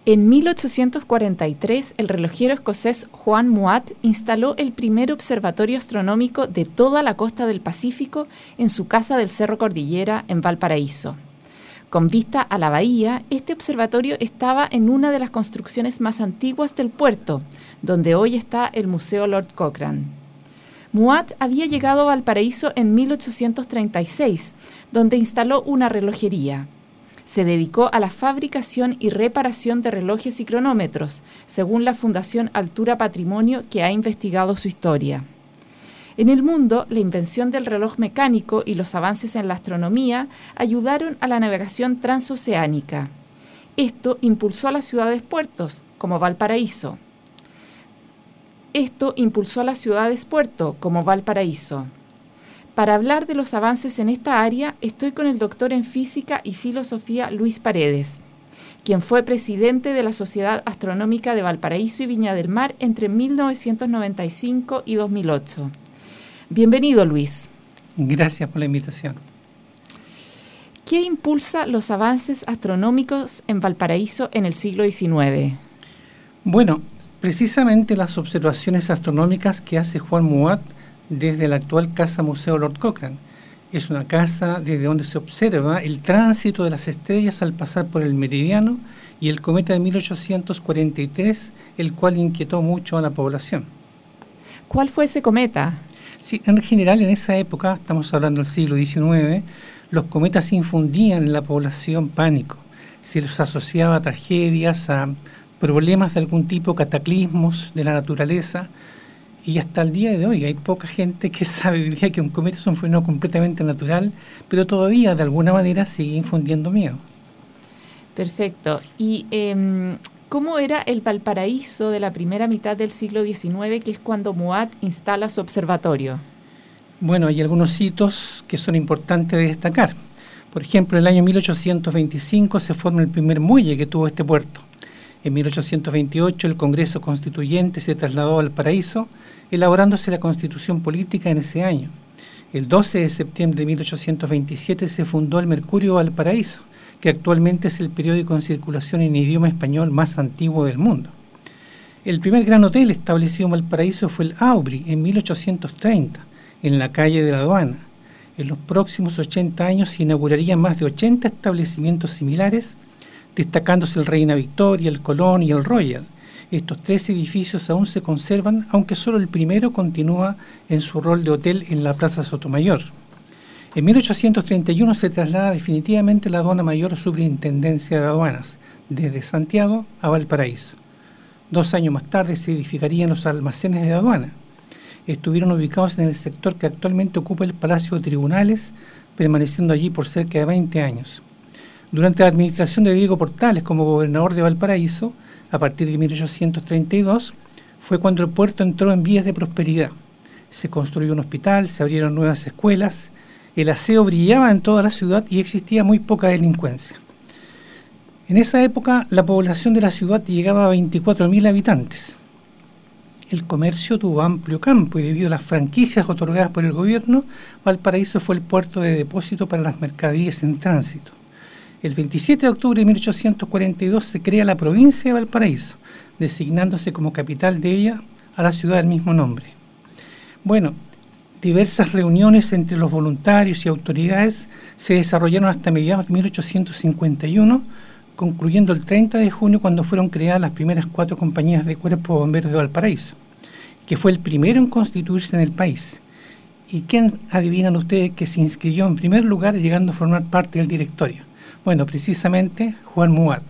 En 1843, el relojero escocés Juan Muat instaló el primer observatorio astronómico de toda la costa del Pacífico en su casa del Cerro Cordillera, en Valparaíso. Con vista a la bahía, este observatorio estaba en una de las construcciones más antiguas del puerto, donde hoy está el Museo Lord Cochrane. Muat había llegado a Valparaíso en 1836, donde instaló una relojería. Se dedicó a la fabricación y reparación de relojes y cronómetros, según la Fundación Altura Patrimonio, que ha investigado su historia. En el mundo, la invención del reloj mecánico y los avances en la astronomía ayudaron a la navegación transoceánica. Esto impulsó a las ciudades-puertos, como Valparaíso. Para hablar de los avances en esta área, estoy con el doctor en Física y Filosofía Luis Paredes, quien fue presidente de la Sociedad Astronómica de Valparaíso y Viña del Mar entre 1995 y 2008. Bienvenido, Luis. Gracias por la invitación. ¿Qué impulsa los avances astronómicos en Valparaíso en el siglo XIX? Bueno, precisamente las observaciones astronómicas que hace Juan Muat desde la actual Casa Museo Lord Cochrane. Es una casa desde donde se observa el tránsito de las estrellas al pasar por el meridiano y el cometa de 1843, el cual inquietó mucho a la población. ¿Cuál fue ese cometa? Sí, en general en esa época, estamos hablando del siglo XIX, los cometas infundían en la población pánico. Se los asociaba a tragedias, a problemas de algún tipo, cataclismos de la naturaleza. Y hasta el día de hoy hay poca gente que sabe hoy día que un cometa es un fenómeno completamente natural, pero todavía de alguna manera sigue infundiendo miedo. Perfecto. ¿Y cómo era el Valparaíso de la primera mitad del siglo XIX, que es cuando Muat instala su observatorio? Bueno, hay algunos hitos que son importantes de destacar. Por ejemplo, en el año 1825 se forma el primer muelle que tuvo este puerto. En 1828 el Congreso Constituyente se trasladó a Valparaíso, elaborándose la Constitución Política en ese año. El 12 de septiembre de 1827 se fundó el Mercurio Valparaíso, que actualmente es el periódico en circulación en idioma español más antiguo del mundo. El primer gran hotel establecido en Valparaíso fue el Aubry en 1830, en la calle de la Aduana. En los próximos 80 años se inaugurarían más de 80 establecimientos similares, destacándose el Reina Victoria, el Colón y el Royal. Estos 3 edificios aún se conservan, aunque solo el primero continúa en su rol de hotel en la Plaza Sotomayor. En 1831 se traslada definitivamente la Aduana Mayor Superintendencia de Aduanas, desde Santiago a Valparaíso. 2 años más tarde se edificarían los almacenes de aduana. Estuvieron ubicados en el sector que actualmente ocupa el Palacio de Tribunales, permaneciendo allí por cerca de 20 años. Durante la administración de Diego Portales como gobernador de Valparaíso, a partir de 1832, fue cuando el puerto entró en vías de prosperidad. Se construyó un hospital, se abrieron nuevas escuelas, el aseo brillaba en toda la ciudad y existía muy poca delincuencia. En esa época, la población de la ciudad llegaba a 24.000 habitantes. El comercio tuvo amplio campo y debido a las franquicias otorgadas por el gobierno, Valparaíso fue el puerto de depósito para las mercaderías en tránsito. El 27 de octubre de 1842 se crea la provincia de Valparaíso, designándose como capital de ella a la ciudad del mismo nombre. Bueno, diversas reuniones entre los voluntarios y autoridades se desarrollaron hasta mediados de 1851, concluyendo el 30 de junio cuando fueron creadas las primeras 4 compañías de Cuerpo de Bomberos de Valparaíso, que fue el primero en constituirse en el país. ¿Y quién adivinan ustedes que se inscribió en primer lugar llegando a formar parte del directorio? Bueno, precisamente Juan Muat.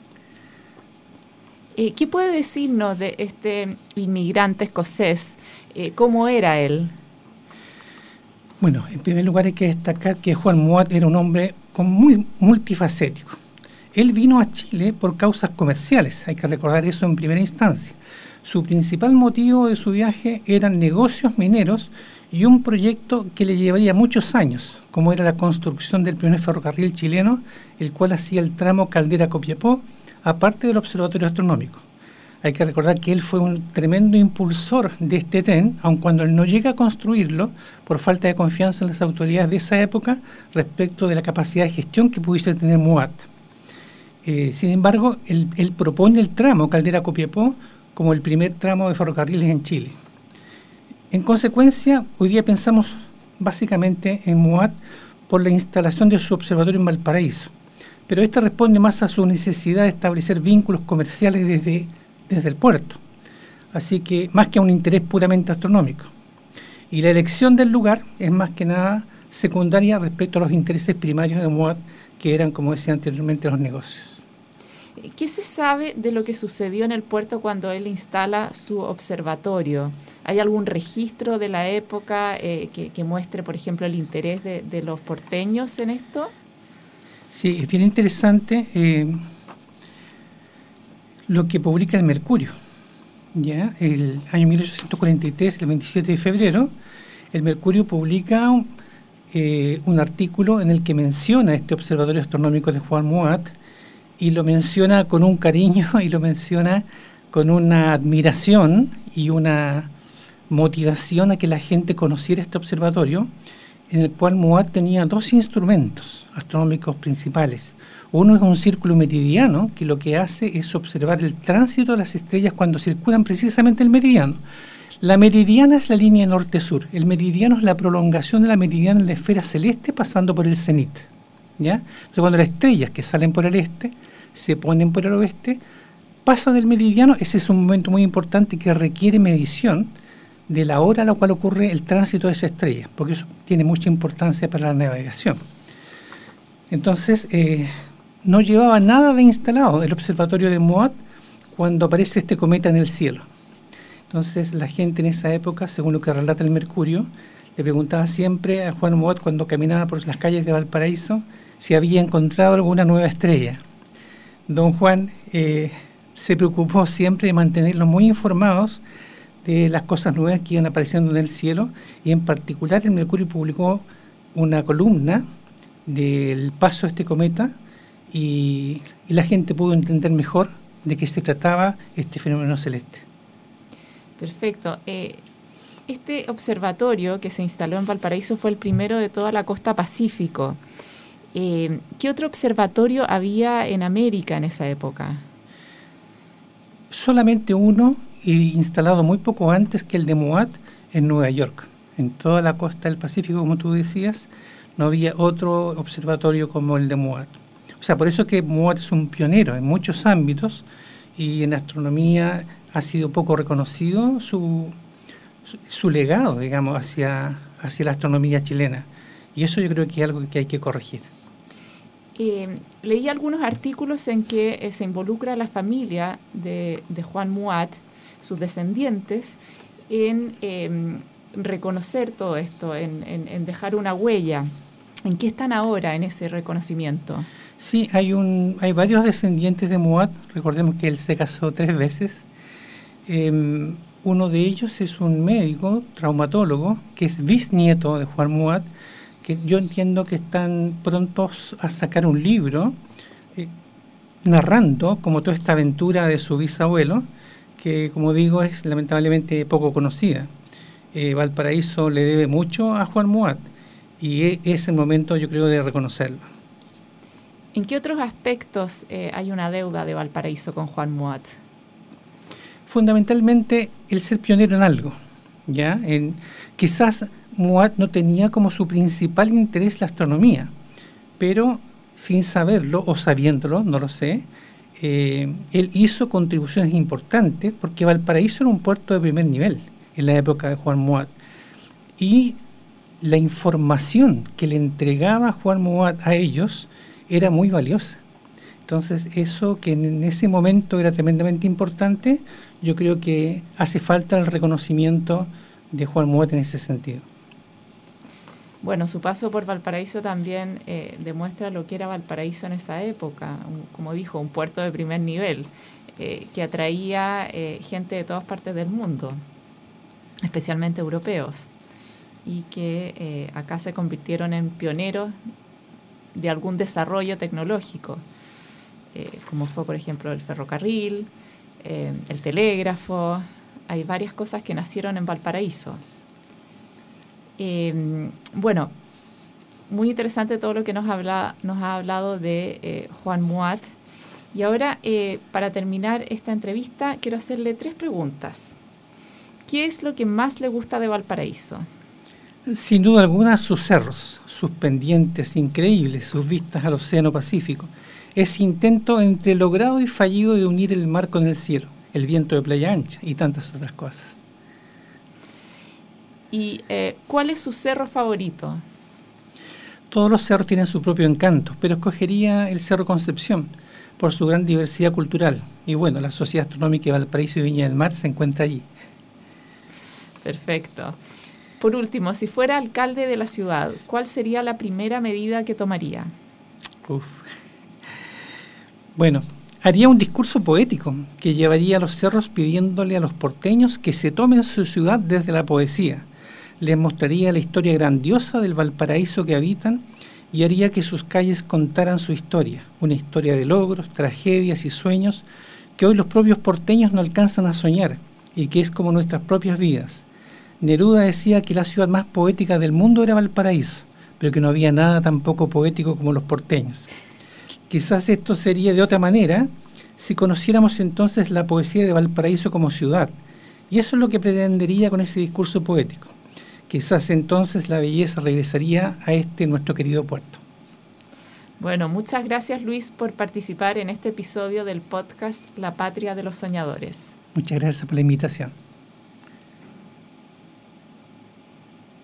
¿Qué puede decirnos de este inmigrante escocés? ¿Cómo era él? Bueno, en primer lugar hay que destacar que Juan Muat era un hombre muy multifacético. Él vino a Chile por causas comerciales, hay que recordar eso en primera instancia. Su principal motivo de su viaje eran negocios mineros y un proyecto que le llevaría muchos años, como era la construcción del primer ferrocarril chileno, el cual hacía el tramo Caldera-Copiapó, aparte del observatorio astronómico. Hay que recordar que él fue un tremendo impulsor de este tren, aun cuando él no llega a construirlo por falta de confianza en las autoridades de esa época respecto de la capacidad de gestión que pudiese tener Muat. Sin embargo, él propone el tramo Caldera-Copiapó como el primer tramo de ferrocarriles en Chile. En consecuencia, hoy día pensamos básicamente en MUAT por la instalación de su observatorio en Valparaíso, pero este responde más a su necesidad de establecer vínculos comerciales desde el puerto, así que más que a un interés puramente astronómico. Y la elección del lugar es más que nada secundaria respecto a los intereses primarios de MUAT, que eran, como decía anteriormente, los negocios. ¿Qué se sabe de lo que sucedió en el puerto cuando él instala su observatorio? ¿Hay algún registro de la época que muestre, por ejemplo, el interés de los porteños en esto? Sí, es bien interesante lo que publica el Mercurio. ¿Ya? El año 1843, el 27 de febrero, el Mercurio publica un artículo en el que menciona este observatorio astronómico de Juan Muat, y lo menciona con un cariño y lo menciona con una admiración y una motivación a que la gente conociera este observatorio, en el cual Muat tenía dos instrumentos astronómicos principales. Uno es un círculo meridiano, que lo que hace es observar el tránsito de las estrellas cuando circulan precisamente el meridiano. La meridiana es la línea norte-sur. El meridiano es la prolongación de la meridiana en la esfera celeste pasando por el cenit, ¿ya? Entonces, cuando las estrellas que salen por el este se ponen por el oeste, pasan del meridiano. Ese es un momento muy importante que requiere medición de la hora a la cual ocurre el tránsito de esa estrella, porque eso tiene mucha importancia para la navegación. Entonces, no llevaba nada de instalado el observatorio de Muat cuando aparece este cometa en el cielo. Entonces, la gente en esa época, según lo que relata el Mercurio, le preguntaba siempre a Juan Muat cuando caminaba por las calles de Valparaíso si había encontrado alguna nueva estrella. Don Juan se preocupó siempre de mantenerlos muy informados de las cosas nuevas que iban apareciendo en el cielo, y en particular el Mercurio publicó una columna del paso de este cometa, y la gente pudo entender mejor de qué se trataba este fenómeno celeste. Perfecto. Este observatorio que se instaló en Valparaíso fue el primero de toda la costa Pacífico. ¿Qué otro observatorio había en América en esa época? Solamente uno, instalado muy poco antes que el de Muat, en Nueva York. En toda la costa del Pacífico, como tú decías, no había otro observatorio como el de Muat. O sea, por eso que Muat es un pionero en muchos ámbitos, y en astronomía ha sido poco reconocido su legado, digamos, hacia la astronomía chilena. Y eso yo creo que es algo que hay que corregir. Leí algunos artículos en que se involucra a la familia de Juan Muat, sus descendientes, en reconocer todo esto, en dejar una huella. ¿En qué están ahora en ese reconocimiento? Sí, hay varios descendientes de Muat. Recordemos que él se casó 3 veces. Uno de ellos es un médico, traumatólogo, que es bisnieto de Juan Muat, que yo entiendo que están prontos a sacar un libro narrando como toda esta aventura de su bisabuelo, que, como digo, es lamentablemente poco conocida. Valparaíso le debe mucho a Juan Muat, y es el momento, yo creo, de reconocerlo. ¿En qué otros aspectos hay una deuda de Valparaíso con Juan Muat? Fundamentalmente el ser pionero en algo, ¿ya? Quizás Muat no tenía como su principal interés la astronomía, pero sin saberlo o sabiéndolo, no lo sé, él hizo contribuciones importantes, porque Valparaíso era un puerto de primer nivel en la época de Juan Muat, y la información que le entregaba Juan Muat a ellos era muy valiosa. Entonces, eso que en ese momento era tremendamente importante, yo creo que hace falta el reconocimiento de Juan Muat en ese sentido. Bueno, su paso por Valparaíso también demuestra lo que era Valparaíso en esa época, como dijo, un puerto de primer nivel, que atraía gente de todas partes del mundo, especialmente europeos, y que acá se convirtieron en pioneros de algún desarrollo tecnológico, como fue, por ejemplo, el ferrocarril, el telégrafo. Hay varias cosas que nacieron en Valparaíso. Bueno, muy interesante todo lo que nos ha hablado de Juan Muat. Y ahora, para terminar esta entrevista, quiero hacerle 3 preguntas. ¿Qué es lo que más le gusta de Valparaíso? Sin duda alguna, sus cerros, sus pendientes increíbles, sus vistas al Océano Pacífico. Ese intento entre logrado y fallido de unir el mar con el cielo, el viento de Playa Ancha y tantas otras cosas. ¿Y cuál es su cerro favorito? Todos los cerros tienen su propio encanto, pero escogería el Cerro Concepción por su gran diversidad cultural. Y bueno, la Sociedad Astronómica de Valparaíso y Viña del Mar se encuentra allí. Perfecto. Por último, si fuera alcalde de la ciudad, ¿cuál sería la primera medida que tomaría? Bueno, haría un discurso poético que llevaría a los cerros pidiéndole a los porteños que se tomen su ciudad desde la poesía. Les mostraría la historia grandiosa del Valparaíso que habitan y haría que sus calles contaran su historia, una historia de logros, tragedias y sueños que hoy los propios porteños no alcanzan a soñar y que es como nuestras propias vidas. Neruda decía que la ciudad más poética del mundo era Valparaíso, pero que no había nada tan poco poético como los porteños. Quizás esto sería de otra manera si conociéramos entonces la poesía de Valparaíso como ciudad, y eso es lo que pretendería con ese discurso poético. Quizás entonces la belleza regresaría a nuestro querido puerto. Bueno, muchas gracias, Luis, por participar en este episodio del podcast La Patria de los Soñadores. Muchas gracias por la invitación.